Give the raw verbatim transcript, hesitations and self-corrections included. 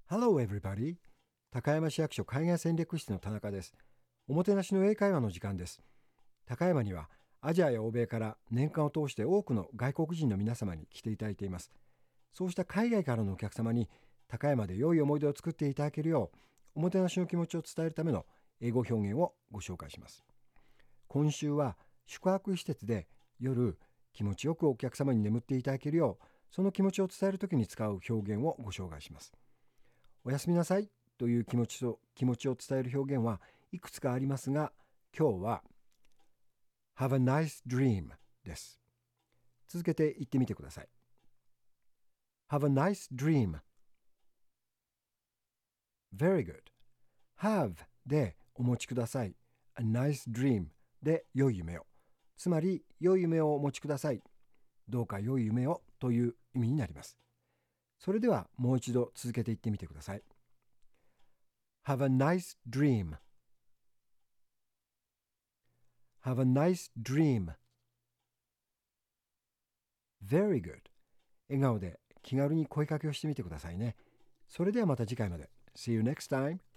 Hello everybody! 高山市役所海外戦略室の田中です。おもてなしの英会話の時間です。高山にはアジアや欧米から年間を通して多くの外国人の皆様に来ていただいています。そうした海外からのお客様に高山で良い思い出を作っていただけるよう、おもてなしの気持ちを伝えるための英語表現をご紹介します。今週は宿泊施設で夜気持ちよくお客様に眠っていただけるよう、その気持ちを伝えるときに使う表現をご紹介します。おやすみなさいという気持ちと気持ちを伝える表現はいくつかありますが、今日は Have a nice dream です。続けて言ってみてください。Have a nice dream. Very good. Have でお持ちください。A nice dream で良い夢を。つまり良い夢をお持ちください。どうか良い夢をという意味になります。それではもう一度続けて言ってみてください。Have a nice dream. Have a nice dream. Very good. 笑顔で気軽に声かけをしてみてくださいね。それではまた次回まで。See you next time.